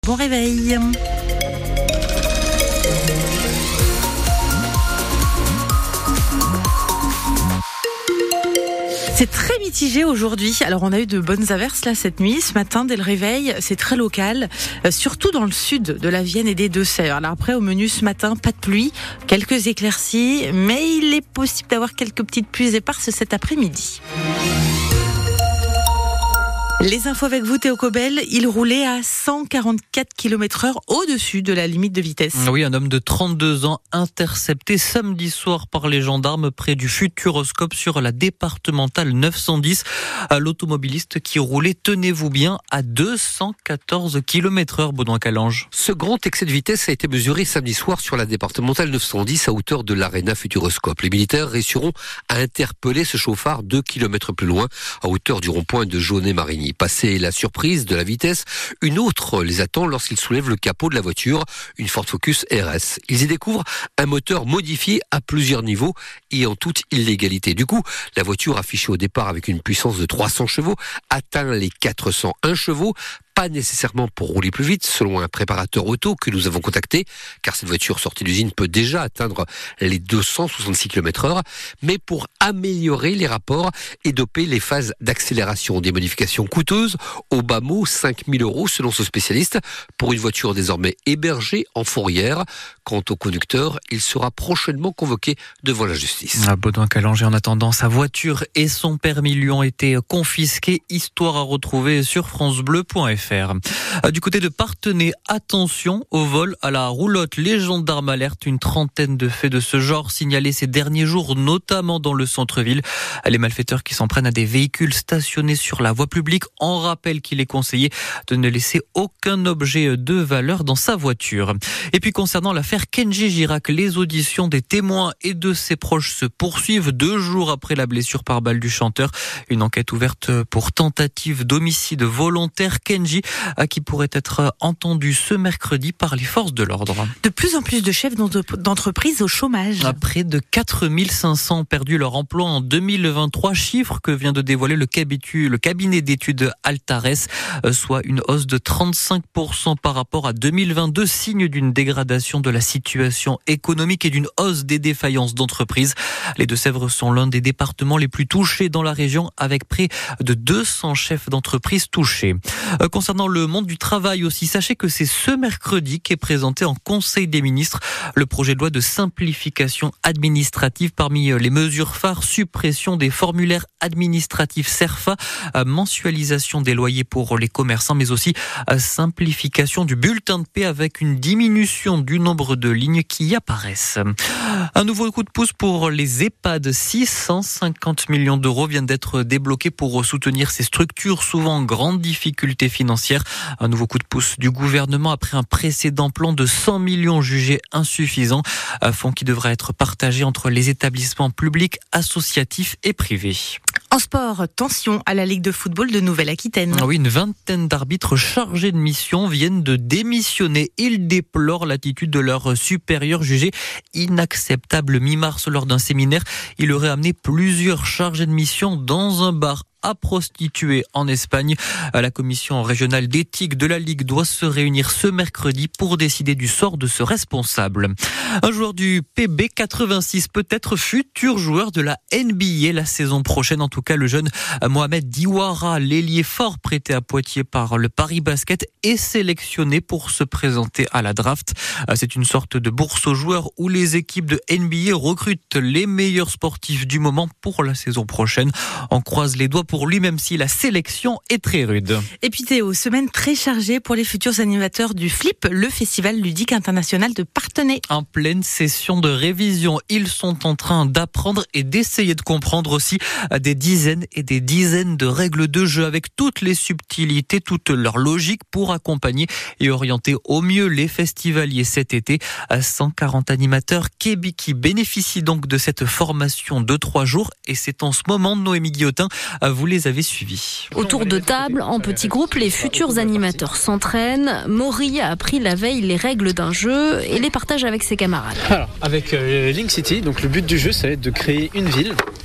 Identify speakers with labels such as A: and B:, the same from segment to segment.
A: Bon réveil. C'est très mitigé aujourd'hui. Alors on a eu de bonnes averses là cette nuit, ce matin dès le réveil. C'est très local, surtout dans le sud de la Vienne et des Deux-Sèvres. Alors après au menu ce matin, pas de pluie, quelques éclaircies, mais il est possible d'avoir quelques petites pluies éparses cet après-midi. Les infos avec vous, Théo Cobel. Il roulait à 144 km/h au-dessus de la limite de vitesse.
B: Oui, un homme de 32 ans intercepté samedi soir par les gendarmes près du Futuroscope sur la départementale 910. L'automobiliste qui roulait, tenez-vous bien, à 214 km/h, Baudouin Calange.
C: Ce grand excès de vitesse a été mesuré samedi soir sur la départementale 910 à hauteur de l'Arena Futuroscope. Les militaires réussiront à interpeller ce chauffard 2 km plus loin, à hauteur du rond-point de Jaunet-Marigny. Passé la surprise de la vitesse, une autre les attend lorsqu'ils soulèvent le capot de la voiture, une Ford Focus RS. Ils y découvrent un moteur modifié à plusieurs niveaux et en toute illégalité. Du coup, la voiture affichée au départ avec une puissance de 300 chevaux atteint les 401 chevaux. Pas nécessairement pour rouler plus vite, selon un préparateur auto que nous avons contacté, car cette voiture sortie d'usine peut déjà atteindre les 266 km/h, mais pour améliorer les rapports et doper les phases d'accélération. Des modifications coûteuses, au bas mot 5 000 € selon ce spécialiste, pour une voiture désormais hébergée en fourrière. Quant au conducteur, il sera prochainement convoqué devant la justice.
B: Baudouin Calange, en attendant, sa voiture et son permis lui ont été confisqués, histoire à retrouver sur francebleu.fr. Du côté de Parthenay, attention au vol à la roulotte. Les gendarmes alertent une trentaine de faits de ce genre signalés ces derniers jours, notamment dans le centre-ville. Les malfaiteurs qui s'en prennent à des véhicules stationnés sur la voie publique en rappellent qu'il est conseillé de ne laisser aucun objet de valeur dans sa voiture. Et puis concernant l'affaire Kenji Girac, les auditions des témoins et de ses proches se poursuivent 2 jours après la blessure par balle du chanteur. Une enquête ouverte pour tentative d'homicide volontaire. Kenji qui pourrait être entendu ce mercredi par les forces de l'ordre.
A: De plus en plus de chefs d'entreprise au chômage.
B: Près de 4500 ont perdu leur emploi en 2023, chiffre que vient de dévoiler le cabinet d'études Altares, soit une hausse de 35% par rapport à 2022, signe d'une dégradation de la situation économique et d'une hausse des défaillances d'entreprises. Les Deux-Sèvres sont l'un des départements les plus touchés dans la région, avec près de 200 chefs d'entreprise touchés. Concernant le monde du travail aussi, sachez que c'est ce mercredi qu'est présenté en Conseil des ministres le projet de loi de simplification administrative. Parmi les mesures phares, suppression des formulaires administratifs CERFA, mensualisation des loyers pour les commerçants, mais aussi simplification du bulletin de paie avec une diminution du nombre de lignes qui y apparaissent. Un nouveau coup de pouce pour les EHPAD. 650 millions d'euros viennent d'être débloqués pour soutenir ces structures souvent en grande difficulté financière. Un nouveau coup de pouce du gouvernement après un précédent plan de 100 millions jugé insuffisant. Un fonds qui devra être partagé entre les établissements publics, associatifs et privés.
A: En sport, tension à la Ligue de football de Nouvelle-Aquitaine.
B: Oui, une vingtaine d'arbitres chargés de mission viennent de démissionner. Ils déplorent l'attitude de leur supérieur jugé inacceptable. Mi-mars, lors d'un séminaire, il aurait amené plusieurs chargés de mission dans un bar à prostituer en Espagne. La commission régionale d'éthique de la Ligue doit se réunir ce mercredi pour décider du sort de ce responsable. Un joueur du PB86 peut être futur joueur de la NBA la saison prochaine. En tout cas, le jeune Mohamed Diawara, l'ailier fort prêté à Poitiers par le Paris Basket, est sélectionné pour se présenter à la draft. C'est une sorte de bourse aux joueurs où les équipes de NBA recrutent les meilleurs sportifs du moment pour la saison prochaine. On croise les doigts pour lui, même si la sélection est très rude.
A: Et puis Théo, semaine très chargée pour les futurs animateurs du FLIP, le Festival ludique international de Parthenay.
B: En pleine session de révision, ils sont en train d'apprendre et d'essayer de comprendre aussi des dizaines et des dizaines de règles de jeu avec toutes les subtilités, toute leur logique pour accompagner et orienter au mieux les festivaliers cet été. 140 animateurs qui bénéficient donc de cette formation de 3 jours et c'est en ce moment, Noémie Guillotin, vous les avez suivis.
D: Autour de table, en petits groupes, les futurs animateurs s'entraînent. Maury a appris la veille les règles d'un jeu et les partage avec ses camarades.
E: Alors, avec Link City, donc le but du jeu, ça va être de créer une ville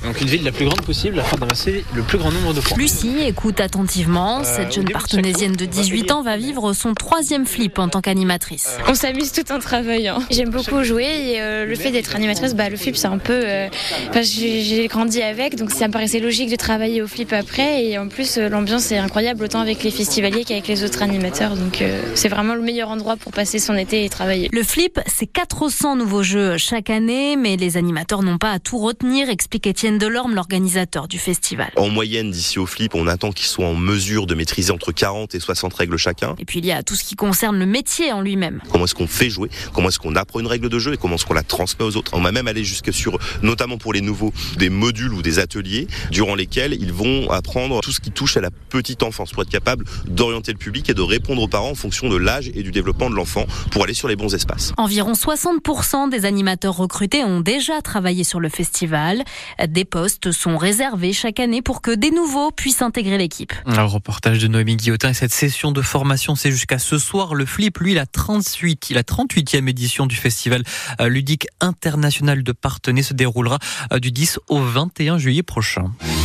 E: Donc une ville la plus grande possible afin d'amasser le plus grand nombre de points.
D: Lucie écoute attentivement. Cette jeune partenaisienne de 18 ans va vivre son 3e flip en tant qu'animatrice.
F: On s'amuse tout en travaillant. J'aime beaucoup jouer et le fait d'être animatrice, le flip c'est un peu... j'ai grandi avec, donc ça me paraissait logique de travailler au flip après, et en plus l'ambiance est incroyable autant avec les festivaliers qu'avec les autres animateurs, donc c'est vraiment le meilleur endroit pour passer son été et travailler.
D: Le flip, c'est 400 nouveaux jeux chaque année, mais les animateurs n'ont pas à tout retenir, explique Étienne Delorme, l'organisateur du festival.
G: En moyenne, d'ici au flip, on attend qu'ils soient en mesure de maîtriser entre 40 et 60 règles chacun.
D: Et puis il y a tout ce qui concerne le métier en lui-même.
G: Comment est-ce qu'on fait jouer, comment est-ce qu'on apprend une règle de jeu et comment est-ce qu'on la transmet aux autres. On va même aller jusque sur, notamment pour les nouveaux, des modules ou des ateliers durant lesquels ils vont apprendre tout ce qui touche à la petite enfance pour être capable d'orienter le public et de répondre aux parents en fonction de l'âge et du développement de l'enfant pour aller sur les bons espaces.
D: Environ 60% des animateurs recrutés ont déjà travaillé sur le festival. Des postes sont réservés chaque année pour que des nouveaux puissent intégrer l'équipe.
B: Un reportage de Noémie Guillotin, et cette session de formation, c'est jusqu'à ce soir. Le flip, lui, la 38e édition du festival ludique international de Parthenay se déroulera du 10 au 21 juillet prochain.